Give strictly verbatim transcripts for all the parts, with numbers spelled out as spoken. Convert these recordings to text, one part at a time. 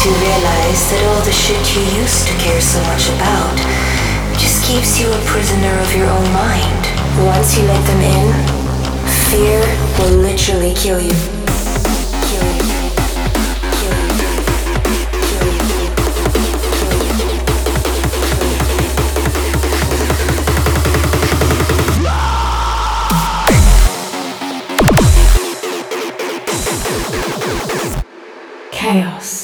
you realize that all the shit you used to care so much about just keeps you a prisoner of your own mind. Once you let them in, fear will literally kill you. Kill you. Kill you. Kill you. Chaos.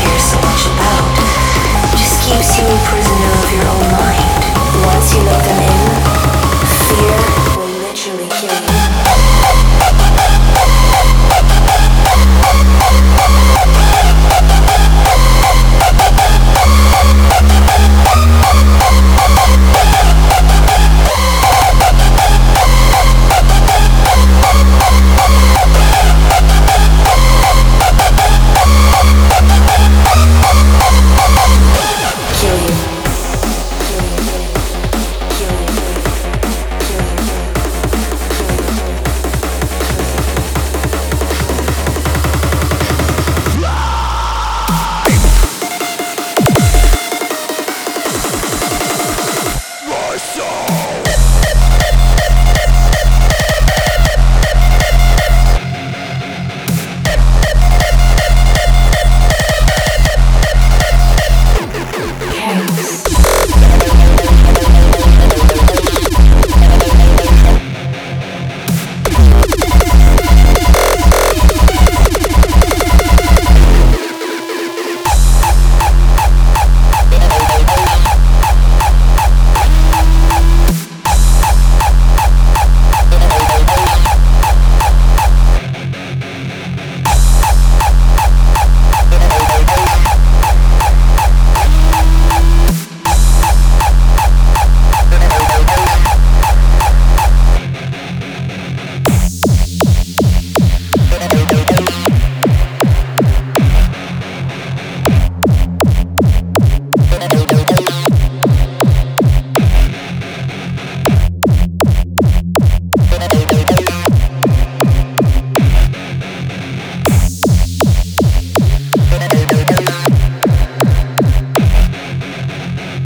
Keeps you a prisoner of your own mind. Once you let them in,